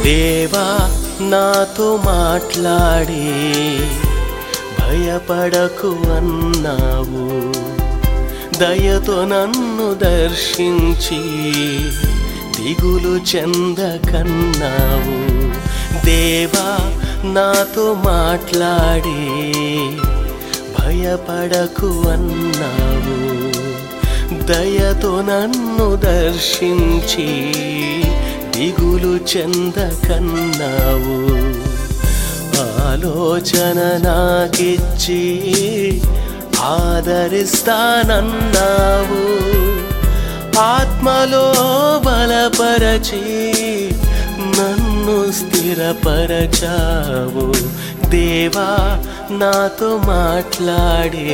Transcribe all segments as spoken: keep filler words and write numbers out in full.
దేవా నాతో మాట్లాడి భయపడకు అన్నావు, దయతో నన్ను దర్శించి దిగులు చెందకన్నావు. దేవా నాతో మాట్లాడి భయపడకు అన్నావు, దయతో నన్ను దర్శించి దిగులు చెందకన్నావు. ఆలోచన నాకిచ్చి ఆదరిస్తానన్నావు, ఆత్మలో బలపరచి నన్ను స్థిరపరచావు. దేవా నాతో మాట్లాడి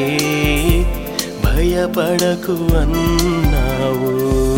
భయపడకు అన్నావు.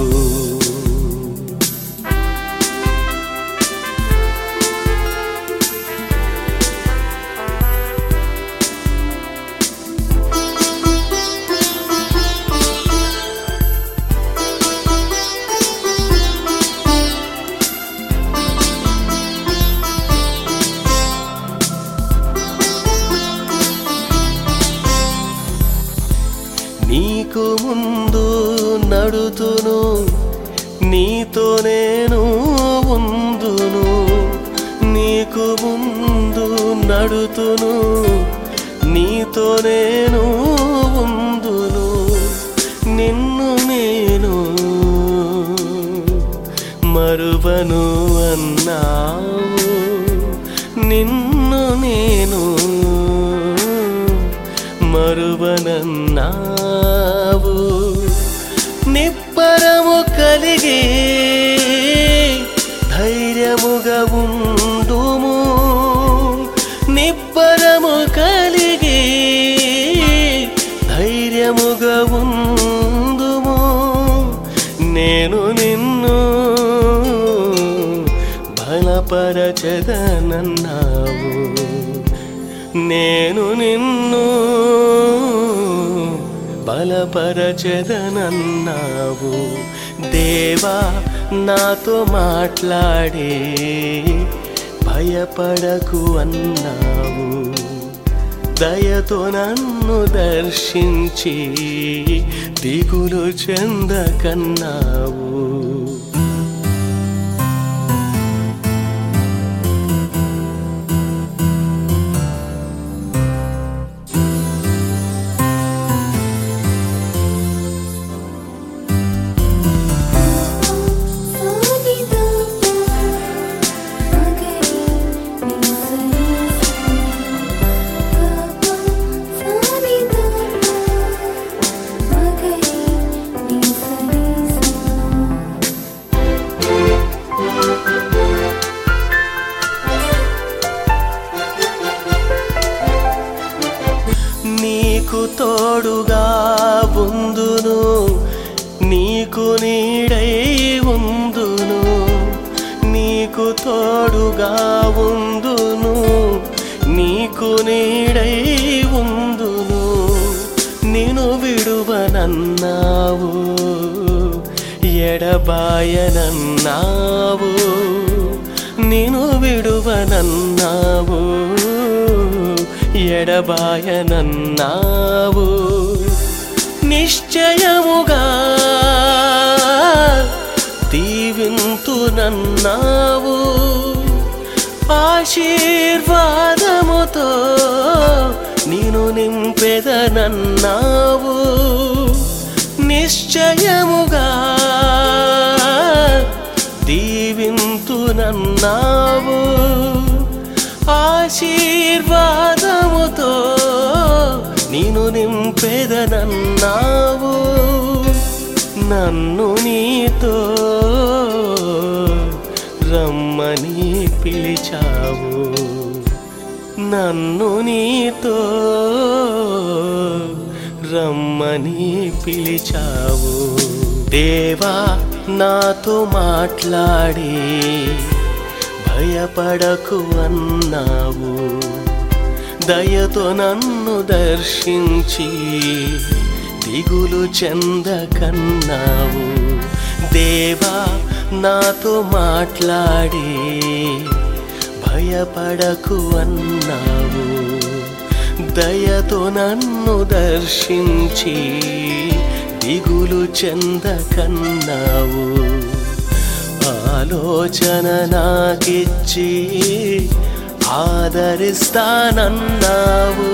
నీకు ముందు నడుతును, నీతో నేను ఉందును. నీకు ముందు నడుతును, నీతో నేను ఉందును. నిన్ను నేను మరువను అన్నావు, నిన్ను నేను మరువనన్నావు. నిబ్బరము కలిగి ధైర్యముగా ఉండుము, నిబ్బరము కలిగి ధైర్యముగా ఉందుము. నేను నిన్ను బలపరచెదనన్నావు, నేను నిన్ను బలపరచెదనన్నావు. దేవా నాతో మాట్లాడి భయపడకు అన్నావు, దయతో నన్ను దర్శించి దిగులు చెందకన్నావు. నీకు తోడుగా ఉందును, నీకు నీడై ఉందును. నీకు తోడుగా ఉందును, నీకు నీడై ఉందును. నిన్ను విడువనన్నావు, ఎడబాయనన్నావు. నిన్ను విడువనన్నావు, ఎడబాయనన్నావు. నిశ్చయముగా దీవింతునన్నావు, ఆశీర్వాదముతో నిన్ను నింపెదనన్నావు. నిశ్చయముగా దీవింతునన్నావు, ఆశీర్వాదముతో నిన్ను నింపెదనన్నావు. నన్ను నీతో రమ్మని పిలిచావు, నన్ను నీతో రమ్మని పిలిచావు. దేవా నాతో మాట్లాడి భయపడకు అన్నావు, దయతో నన్ను దర్శించి దిగులు చెందకన్నావు. దేవా నాతో మాట్లాడి భయపడకు అన్నావు, దయతో నన్ను దర్శించి దిగులు చెందకన్నావు. ఆలోచన నాకిచ్చి ఆదరిస్తానన్నావు,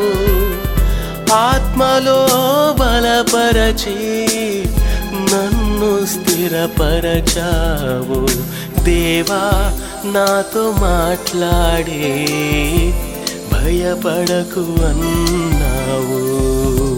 ఆత్మలో బలపరచి నన్ను స్థిరపరచావు. దేవా నాతో మాట్లాడి భయపడకు అన్నావు.